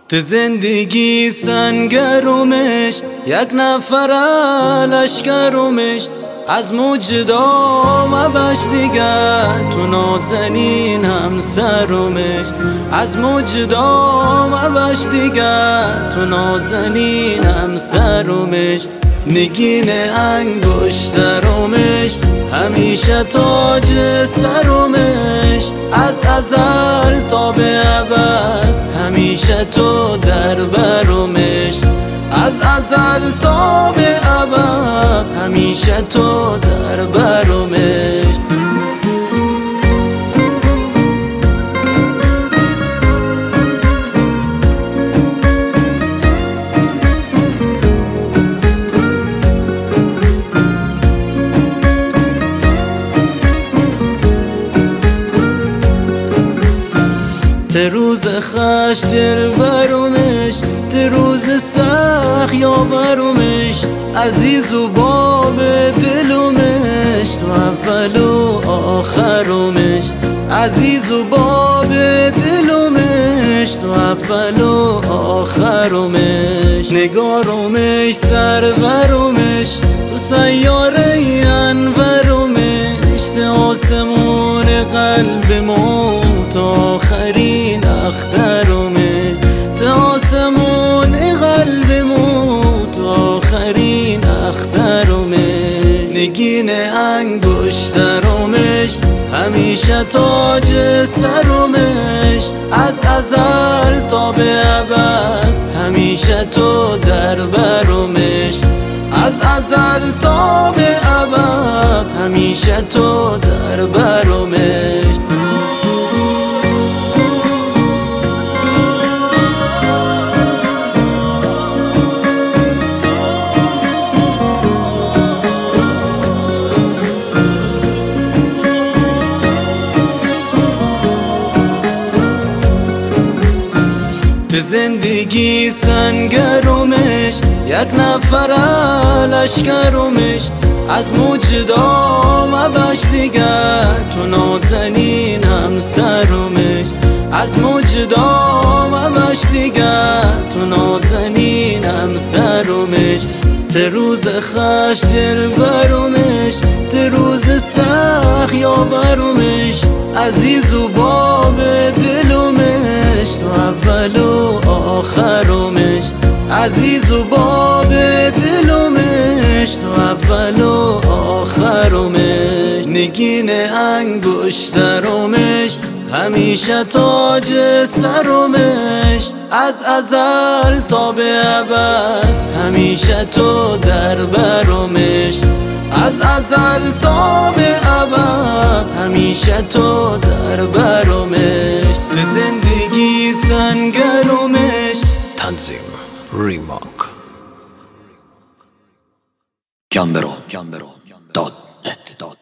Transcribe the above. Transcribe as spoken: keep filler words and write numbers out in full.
تو زندگی سنگرمش یک نفر لشکرمش از مجدا مبش دیگر تو نازنین همسرمش از مجدا مبش دیگر تو نازنین همسرمش نگین انگشترمش همیشه تاج سرمش از ازل تا به ابد همیشه تو در برمش از ازل تا به ابد همیشه تو در برمش ته روز خش دل برمش ته روز سخت یاورمش عزیز و باب دلمش تو اول و آخرمش عزیز و باب دلمش تو اول و آخرمش نگارمش سرورمش تو سیاره انورمش ته آسمون قلبمون تا آخرین اخترمش تا آسمون قلبمون تا آخرین اخترمش نگین انگشترمش همیشه تاج سرمش از ازل تا به ابد همیشه تو در برمش از ازل تا به ابد همیشه تو در برمش زندگی سنگرمش یک نفر لشکرمش از مجدا مبش دیگر تو نازنین همسرمش از مجدا مبش دیگر تو نازنین همسرمش ته روز خش دل برمش ته روز سخت یاورمش عزیز و باب دلمش تو اول و آخرمش عزیز و باب دلمش تو اول و آخرمش نگین انگشترمش همیشه تاج سرمش از ازل تا به ابد همیشه تو در برمش از ازل تا به ابد همیشه تو در برمش زندگی سنگرمش تنظیم ریماک گمبرو دات نت